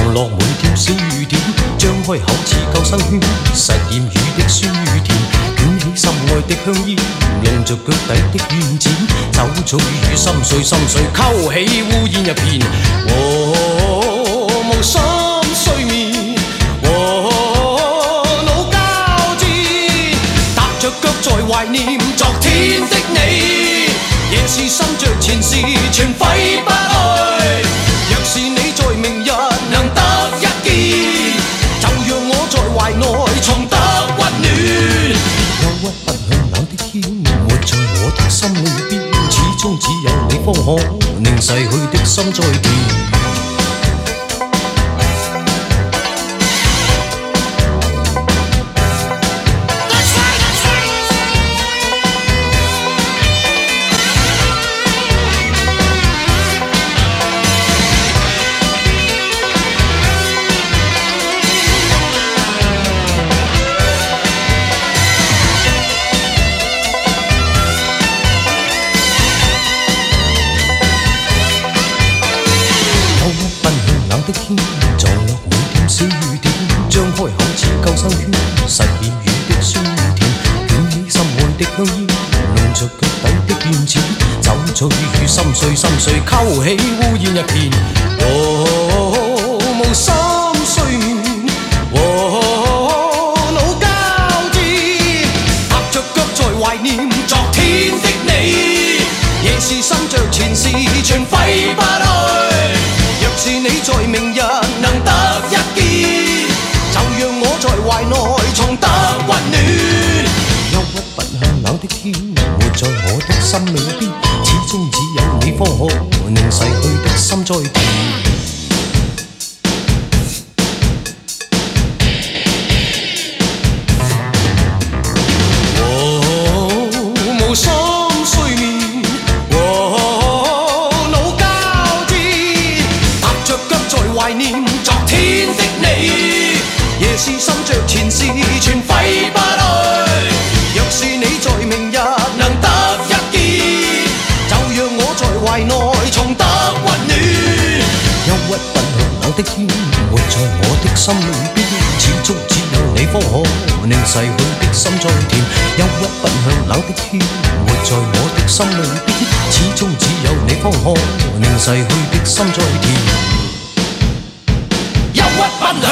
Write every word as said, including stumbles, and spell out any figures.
撞落每條小雨點，張開口似救生圈，實驗雨的酸與甜，捲起心愛的香煙，弄着腳底的軟剪，走草雨心碎心碎，勾起烏煙一片。和無心睡眠，和腦交戰，踏着腳在懷念昨天的你，夜是心着前事全揮不去。若是你在明日能得一見，就讓我在懷內重得溫暖。憂鬱不向冷的天，活在我的心裏邊，始終只有你方可令逝去的心再甜。天撞落每點小雨點，張開口似救生圈，實驗雨的酸甜，捲起心愛的香煙，弄着腳底的軟剪，走草雨心碎心碎，勾起烏煙一片。和無心睡眠，和腦交戰，踏着腳在懷念昨天的你，夜是心着前事全揮不去。若是你在明日能得一見，就讓我在懷內重得溫暖。憂鬱不向冷的天，活在我的心裏邊，始終只有你方可令逝去的心再甜。無心睡眠，懷念昨天的你，夜是心着前事全揮不去。若是你在明日能得一見，就讓我在懷內重得溫暖。憂鬱不向冷的天，活在我的心裏邊，始終只有你方可令逝去的心再甜。憂鬱不向冷的天，活在我的心裏邊，始終只有你方可令逝去的心再甜。憂鬱不